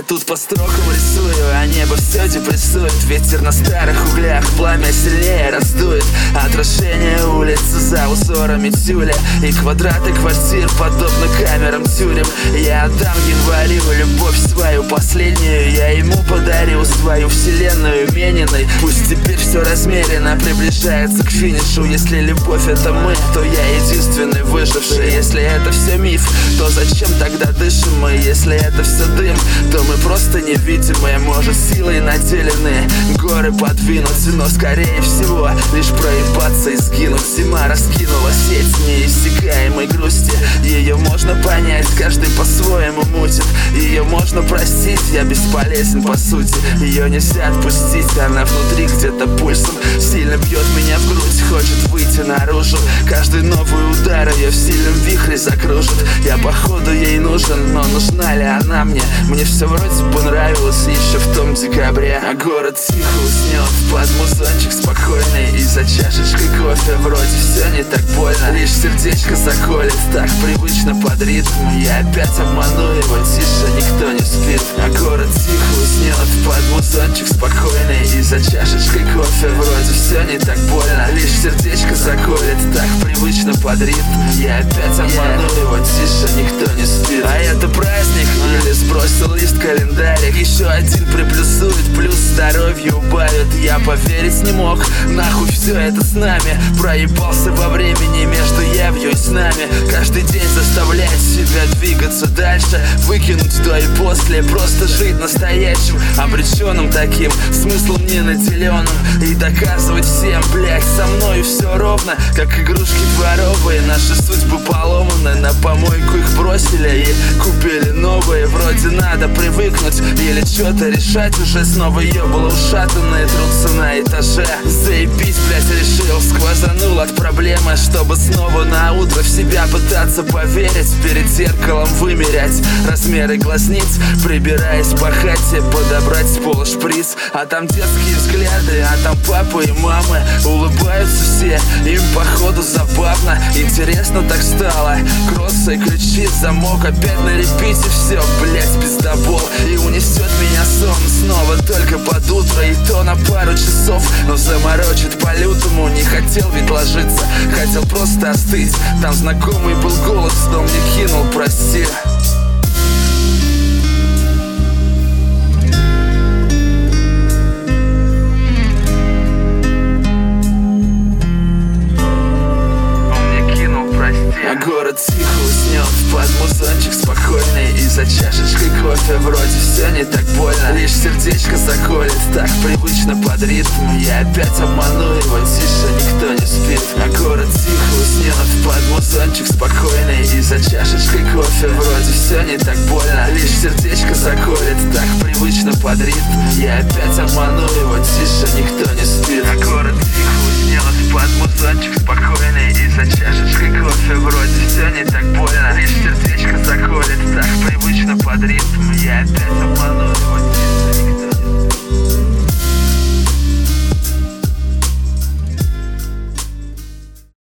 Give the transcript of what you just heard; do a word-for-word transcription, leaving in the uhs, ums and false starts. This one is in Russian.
тут по строкам рисую, а небо все депрессует. Ветер на старых углях, пламя сильнее раздует. Отражение улиц за узорами тюля, и квадраты квартир подобно камерам тюрем. Я отдам январю любовь свою последнюю, я ему подарю свою вселенную Мениной. Пусть теперь все размеренно приближается к финишу. Если любовь это мы, то я единственный выживший. Если это все миф, то зачем тогда дышим мы? Если это все дым, то мы просто невидимые. Может, силой наделены горы подвинуть, но скорее всего лишь проебаться и сгинуть. Зима раскинула сеть неиссякаемой грусти. Ее можно понять, каждый по-своему мутит. Ее можно простить, я бесполезен по сути. Ее нельзя отпустить, она внутри где-то пульсом сильно бьет меня в грудь, хочет выйти наружу. Каждый новый удар ее в сильном вихре закружит. Я походу ей нужен, но нужна ли она мне? Мне все вроде понравилось еще в том декабре. А город тихо уснет под музончик спокойный, и за чашечкой кофе вроде все не так больно. Лишь сердечко заколет так привычно под ритм. Я опять обману его, тише никто не спит. А город тихо уснет под музончик спокойный, и за чашечкой кофе вроде все не так больно. Лишь сердечко заколет так привычно под ритм. Я опять обману его, тише никто не спит. А это праздник или сбросил лист календарик? Еще один приплюсует, плюс здоровье убавит. Я поверить не мог, нахуй все это с нами. Проебался во времени между явью и с нами. Каждый день заставлять себя двигаться дальше, выкинуть до и после, просто жить настоящим, обреченным таким, смыслом не наделенным. И доказывать всем, блять, со мною все ровно, как игрушки дворовые. Наши судьбы поломаны, на помойку их бросили и купили новые. Вроде надо привыкнуть или что-то решать уже. Снова ебало ушатанные, трутся на этаже. Заебись, блять, решил, сквозанул от проблемы, чтобы снова на утро в себя пытаться поверить. Перед зеркалом вымерять размеры глазниц, прибираясь по хате, подобрать с пола шприц. А там детские взгляды, а там папа и мамы. Улыбаются все, им походу забавно. Интересно так стало, кроссы, ключи, замок опять на репите. Все, блять, пиздобол, и унесет меня сон снова только под утро, и то на пару часов. Но заморочит по-лютому, не хотел ведь ложиться, хотел просто остыть. Там знакомый был голос, но мне кинул, прости. А город тихо уснет под музончик спокойный, и за чашечкой кофе вроде все не так больно. Лишь сердечко заколет так привычно под ритм. Я опять обману его, тише никто не спит. А город тихо уснет под музончик спокойный, и за чашечкой кофе вроде все не так больно. Лишь сердечко заколет так привычно под ритм. Я опять обману его, тише никто не спит. А город тихо уснет под музончик спокойный, и за чашечкой кофе вроде все не так больно. Лишь сердечко заколет так привычно под ритм. Я опять обману его.